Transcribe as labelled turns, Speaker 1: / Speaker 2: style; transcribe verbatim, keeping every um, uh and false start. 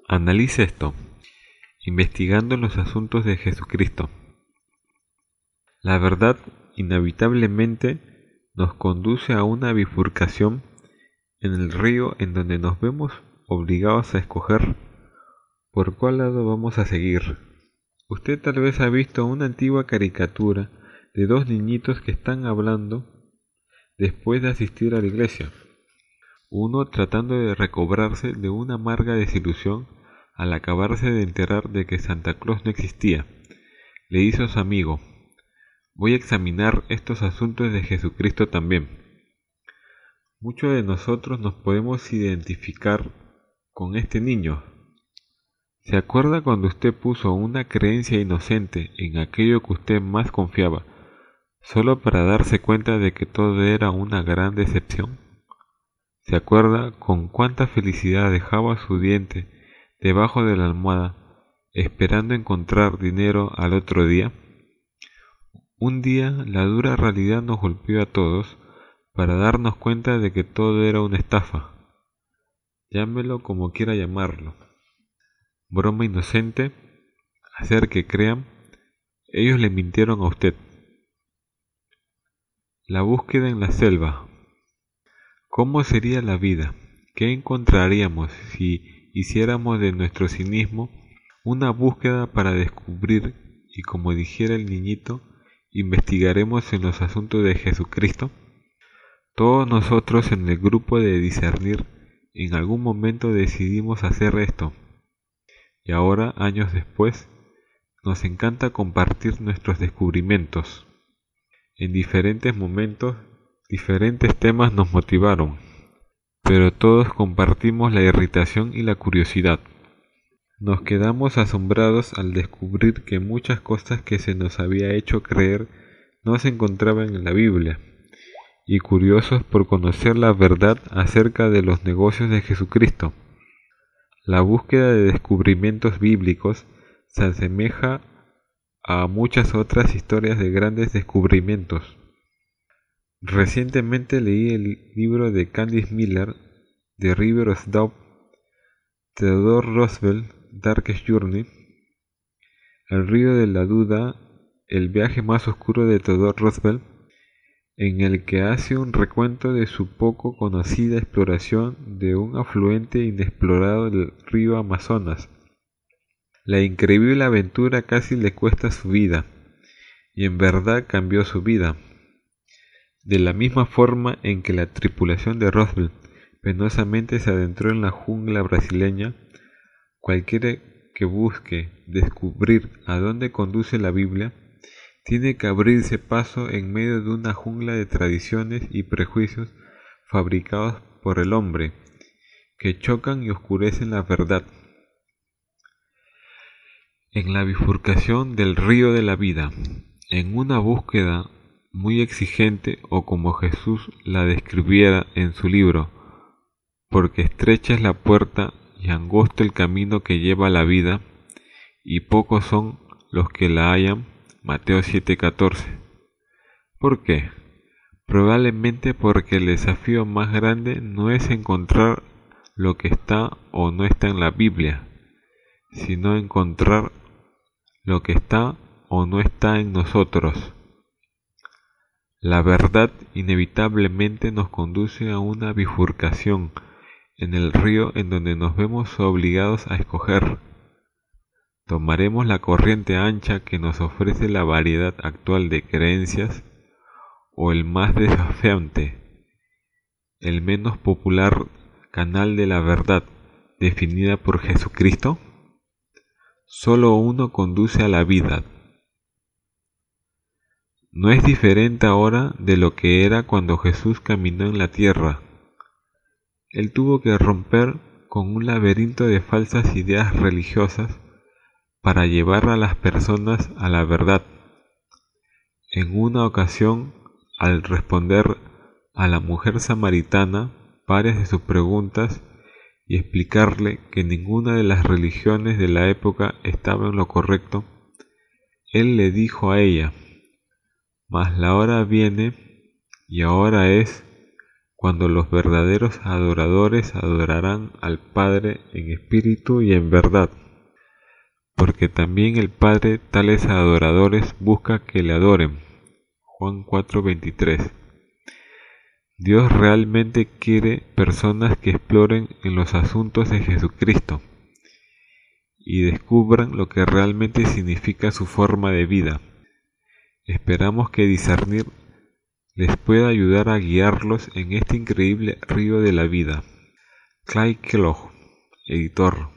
Speaker 1: Analice esto, investigando los asuntos de Jesucristo. La verdad inevitablemente nos conduce a una bifurcación en el río en donde nos vemos obligados a escoger por cuál lado vamos a seguir. Usted tal vez ha visto una antigua caricatura de dos niñitos que están hablando después de asistir a la iglesia. Uno tratando de recobrarse de una amarga desilusión al acabarse de enterar de que Santa Claus no existía. Le dice a su amigo: voy a examinar estos asuntos de Jesucristo también. Muchos de nosotros nos podemos identificar con este niño. ¿Se acuerda cuando usted puso una creencia inocente en aquello que usted más confiaba, solo para darse cuenta de que todo era una gran decepción? ¿Se acuerda con cuánta felicidad dejaba su diente debajo de la almohada, esperando encontrar dinero al otro día? Un día la dura realidad nos golpeó a todos para darnos cuenta de que todo era una estafa. Llámelo como quiera llamarlo. Broma inocente, hacer que crean, ellos le mintieron a usted. La búsqueda en la selva. ¿Cómo sería la vida? ¿Qué encontraríamos si hiciéramos de nuestro cinismo una búsqueda para descubrir y, como dijera el niñito, investigaremos en los asuntos de Jesucristo? Todos nosotros en el grupo de discernir en algún momento decidimos hacer esto. Y ahora, años después, nos encanta compartir nuestros descubrimientos. En diferentes momentos, diferentes temas nos motivaron, pero todos compartimos la irritación y la curiosidad. Nos quedamos asombrados al descubrir que muchas cosas que se nos había hecho creer no se encontraban en la Biblia, y curiosos por conocer la verdad acerca de los negocios de Jesucristo. La búsqueda de descubrimientos bíblicos se asemeja a muchas otras historias de grandes descubrimientos. Recientemente leí el libro de Candice Miller, The River of Doubt, Theodore Roosevelt, Darkest Journey, El río de la duda, el viaje más oscuro de Theodore Roosevelt, en el que hace un recuento de su poco conocida exploración de un afluente inexplorado del río Amazonas. La increíble aventura casi le cuesta su vida, y en verdad cambió su vida. De la misma forma en que la tripulación de Roosevelt penosamente se adentró en la jungla brasileña, cualquiera que busque descubrir a dónde conduce la Biblia, tiene que abrirse paso en medio de una jungla de tradiciones y prejuicios fabricados por el hombre, que chocan y oscurecen la verdad. En la bifurcación del río de la vida, en una búsqueda muy exigente, o como Jesús la describiera en su libro, porque estrecha es la puerta y angosto el camino que lleva a la vida, y pocos son los que la hallan. Mateo siete catorce. ¿Por qué? Probablemente porque el desafío más grande no es encontrar lo que está o no está en la Biblia, sino encontrar lo que está o no está en nosotros. La verdad inevitablemente nos conduce a una bifurcación en el río en donde nos vemos obligados a escoger. ¿Tomaremos la corriente ancha que nos ofrece la variedad actual de creencias o el más desafiante, el menos popular canal de la verdad definida por Jesucristo? Solo uno conduce a la vida. No es diferente ahora de lo que era cuando Jesús caminó en la tierra. Él tuvo que romper con un laberinto de falsas ideas religiosas para llevar a las personas a la verdad. En una ocasión, al responder a la mujer samaritana varias de sus preguntas y explicarle que ninguna de las religiones de la época estaba en lo correcto, él le dijo a ella: «Mas la hora viene, y ahora es, cuando los verdaderos adoradores adorarán al Padre en espíritu y en verdad, porque también el Padre tales adoradores busca que le adoren. Juan cuatro veintitrés. Dios realmente quiere personas que exploren en los asuntos de Jesucristo y descubran lo que realmente significa su forma de vida. Esperamos que discernir les pueda ayudar a guiarlos en este increíble río de la vida. Clay Kellogg, editor.